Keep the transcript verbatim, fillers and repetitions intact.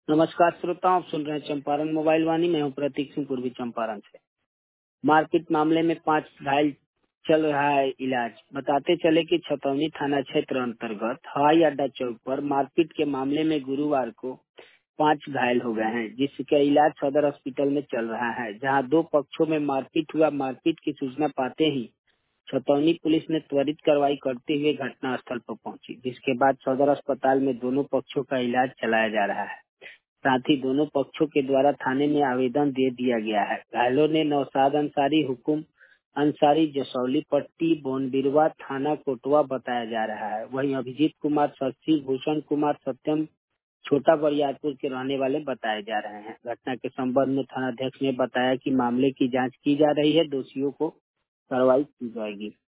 नमस्कार श्रोताओं, आप सुन रहे हैं चंपारण मोबाइल वाणी। मैं हूं प्रतीक सिंह, पूर्वी चंपारण से। मारपीट मामले में पांच घायल, चल रहा है इलाज। बताते चले कि छतौनी थाना क्षेत्र अंतर्गत हवाई अड्डा चौक पर मारपीट के मामले में गुरुवार को पांच घायल हो गए हैं, जिसका इलाज सदर अस्पताल में चल रहा है, जहां दो पक्षों में मारपीट हुआ। मारपीट की सूचना पाते ही छतौनी पुलिस ने त्वरित कार्रवाई करते हुए घटनास्थल पर पहुंची, जिसके बाद सदर अस्पताल में दोनों पक्षों का इलाज चलाया जा रहा है। साथ ही दोनों पक्षों के द्वारा थाने में आवेदन दे दिया गया है। घायलों ने नौशाद अंसारी, हुकुम अंसारी, जसौली पट्टी, बोनबिरवा, थाना कोटवा बताया जा रहा है। वहीं अभिजीत कुमार, शशि भूषण कुमार, सत्यम छोटा बरियारपुर के रहने वाले बताए जा रहे हैं। घटना के संबंध में थानाध्यक्ष ने बताया कि मामले की जांच की जा रही है, दोषियों को कार्रवाई की जाएगी।